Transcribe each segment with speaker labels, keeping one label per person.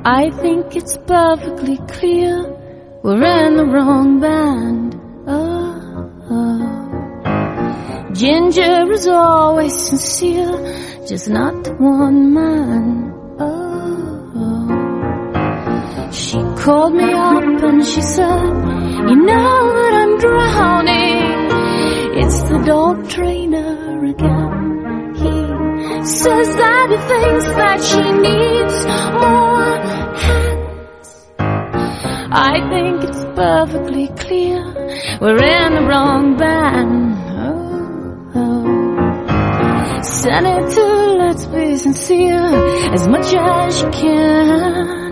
Speaker 1: I think it's perfectly clear we're in the wrong band. Ginger is always sincere, just not to one man. She called me up and she said, you know that I'm drowning. It's the dog trainer again. He says that he thinks that she needs more hands. I think it's perfectly clear we're in the wrong band. Senator, let's be sincere as much as you can.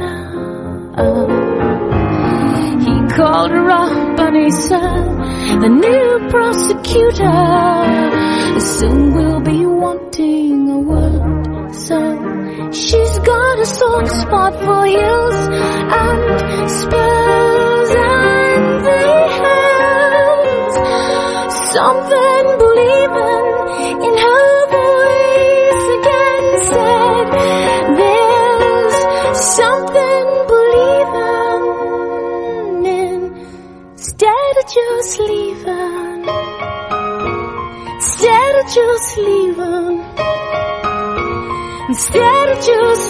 Speaker 1: He called her up and he said, the new prosecutor soon will be wanting a word. So she's got a soft spot for heels and spurs, and they have something believing in her voice again. Said there's something believing in instead of just leaving, instead of just leaving, instead of just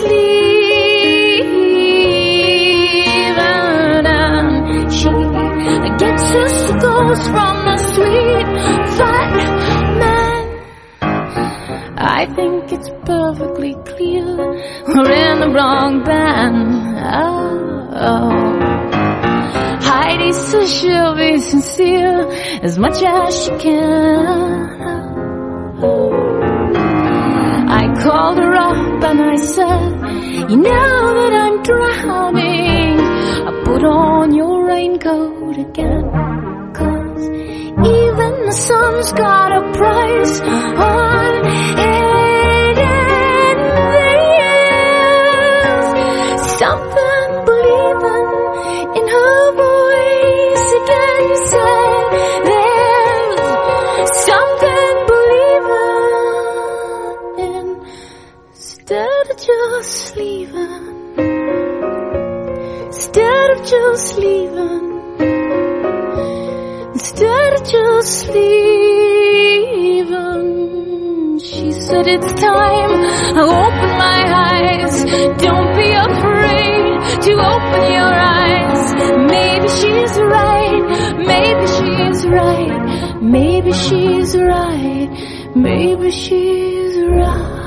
Speaker 1: leaving. And she gets her signals from a sweet fat man. I think it's perfectly clear we're in the wrong band. Heidi says she'll be sincere as much as she can. I called her up and I said, you know that I'm drowning. I put on your raincoat again, 'cause even the sun's got a price on it. And there's something believing in her voice again. Said there's something believing in instead of just leaving, instead of just leaving, instead of just leaving. She said it's time I open my eyes. Don't be afraid to open your eyes. Maybe she's right, maybe she's right, maybe she's right, maybe she's right.